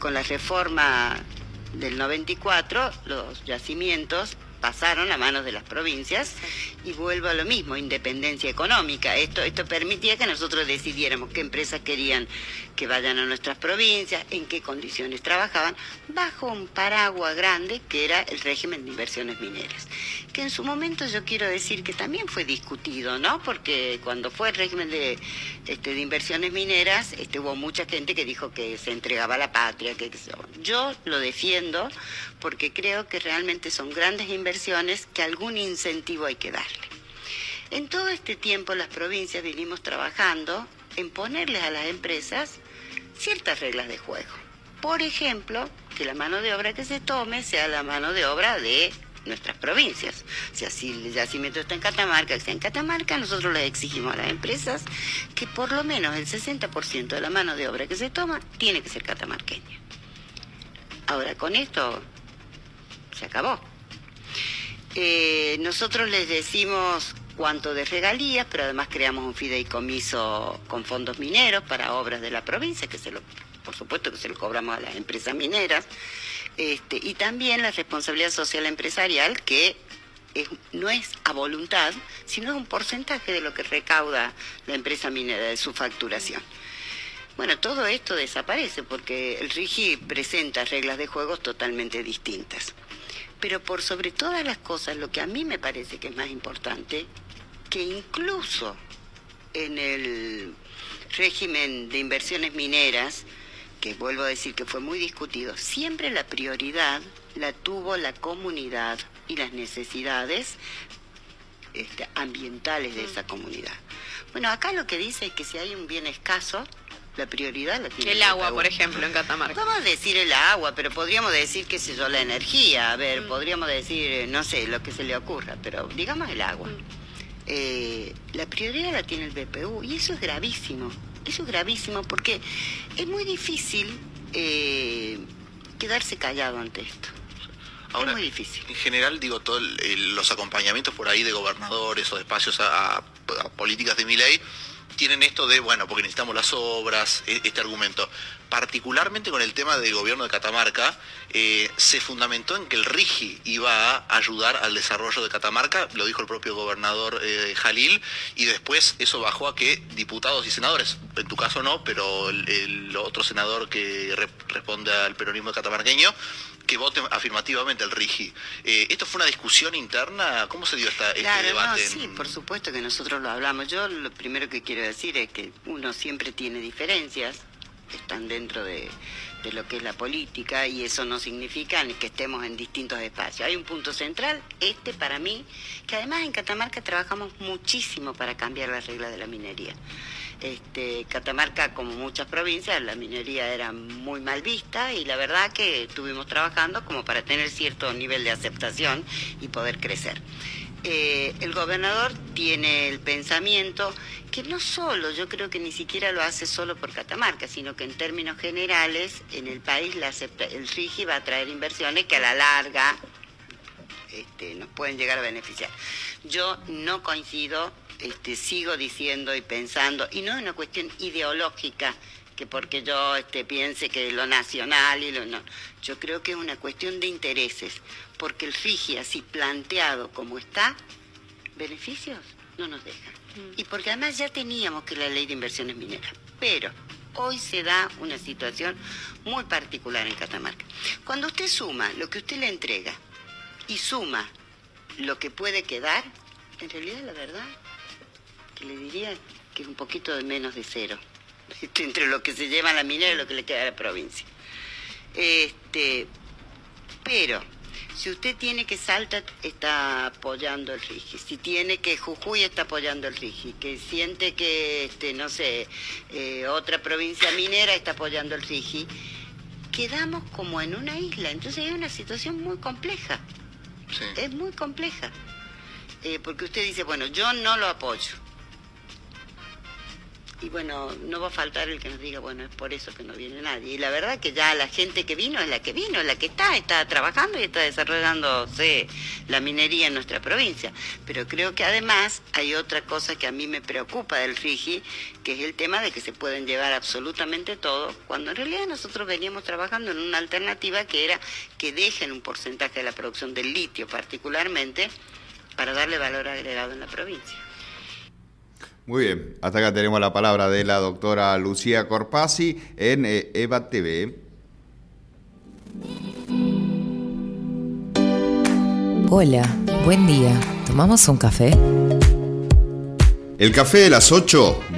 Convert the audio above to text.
con la reforma del 94, los yacimientos pasaron a manos de las provincias y vuelvo a lo mismo, independencia económica. Esto permitía que nosotros decidiéramos qué empresas querían que vayan a nuestras provincias, en qué condiciones trabajaban, bajo un paraguas grande que era el régimen de inversiones mineras, que en su momento yo quiero decir que también fue discutido, ¿no? Porque cuando fue el régimen de inversiones mineras, hubo mucha gente que dijo que se entregaba a la patria, que yo lo defiendo porque creo que realmente son grandes inversiones que algún incentivo hay que darle. En todo este tiempo las provincias vinimos trabajando en ponerles a las empresas ciertas reglas de juego. Por ejemplo, que la mano de obra que se tome sea la mano de obra de nuestras provincias. O sea, si el yacimiento está en Catamarca, que sea en Catamarca, nosotros les exigimos a las empresas que por lo menos el 60% de la mano de obra que se toma tiene que ser catamarqueña. Ahora, con esto se acabó. Nosotros les decimos cuánto de regalías, pero además creamos un fideicomiso con fondos mineros para obras de la provincia, que por supuesto que se lo cobramos a las empresas mineras, y también la responsabilidad social empresarial, que no es a voluntad, sino es un porcentaje de lo que recauda la empresa minera de su facturación. Bueno, todo esto desaparece porque el RIGI presenta reglas de juego totalmente distintas. Pero por sobre todas las cosas, lo que a mí me parece que es más importante, que incluso en el régimen de inversiones mineras, que vuelvo a decir que fue muy discutido, siempre la prioridad la tuvo la comunidad y las necesidades ambientales de esa comunidad. Bueno, acá lo que dice es que si hay un bien escaso, la prioridad la tiene el agua, por ejemplo, en Catamarca. Vamos a decir el agua, pero podríamos decir, qué sé yo, la energía. A ver, podríamos decir, no sé, lo que se le ocurra, pero digamos el agua. La prioridad la tiene el BPU y eso es gravísimo. Eso es gravísimo porque es muy difícil quedarse callado ante esto. Ahora, es muy difícil. En general, digo, todos los acompañamientos por ahí de gobernadores o de espacios a políticas de Milei tienen esto de, bueno, porque necesitamos las obras, este argumento. Particularmente con el tema del gobierno de Catamarca, se fundamentó en que el RIGI iba a ayudar al desarrollo de Catamarca, lo dijo el propio gobernador Jalil, y después eso bajó a que diputados y senadores, en tu caso no, pero el otro senador que responde al peronismo catamarqueño, que voten afirmativamente el RIGI. ¿Esto fue una discusión interna? ¿Cómo se dio este debate? No, sí, por supuesto que nosotros lo hablamos. Yo lo primero que quiero decir es que uno siempre tiene diferencias, están dentro de lo que es la política, y eso no significa ni que estemos en distintos espacios. Hay un punto central, para mí, que además en Catamarca trabajamos muchísimo para cambiar las reglas de la minería. Catamarca, como muchas provincias, la minería era muy mal vista y la verdad que estuvimos trabajando como para tener cierto nivel de aceptación y poder crecer. El gobernador tiene el pensamiento que no solo, yo creo que ni siquiera lo hace solo por Catamarca, sino que en términos generales en el país el RIGI va a traer inversiones que a la larga nos pueden llegar a beneficiar. Yo no coincido, sigo diciendo y pensando, y no es una cuestión ideológica, que porque yo piense que lo nacional y no. Yo creo que es una cuestión de intereses, porque el RIGI así planteado como está, beneficios no nos dejan. Y porque además ya teníamos que la ley de inversiones mineras, pero hoy se da una situación muy particular en Catamarca. Cuando usted suma lo que usted le entrega y suma lo que puede quedar, en realidad la verdad que le diría que es un poquito de menos de cero entre lo que se lleva la minera y lo que le queda a la provincia. Pero si usted tiene que Salta está apoyando el RIGI, si tiene que Jujuy está apoyando el RIGI, que siente que no sé, otra provincia minera está apoyando el RIGI, quedamos como en una isla. Entonces es una situación muy compleja. Sí. Es muy compleja. Porque usted dice, bueno, yo no lo apoyo. Y bueno, no va a faltar el que nos diga, bueno, es por eso que no viene nadie. Y la verdad que ya la gente que vino, es la que está trabajando y está desarrollándose la minería en nuestra provincia. Pero creo que además hay otra cosa que a mí me preocupa del RIGI, que es el tema de que se pueden llevar absolutamente todo, cuando en realidad nosotros veníamos trabajando en una alternativa que era que dejen un porcentaje de la producción del litio particularmente para darle valor agregado en la provincia. Muy bien, hasta acá tenemos la palabra de la doctora Lucía Corpazzi en EVA TV. Hola, buen día. ¿Tomamos un café? El café de las 8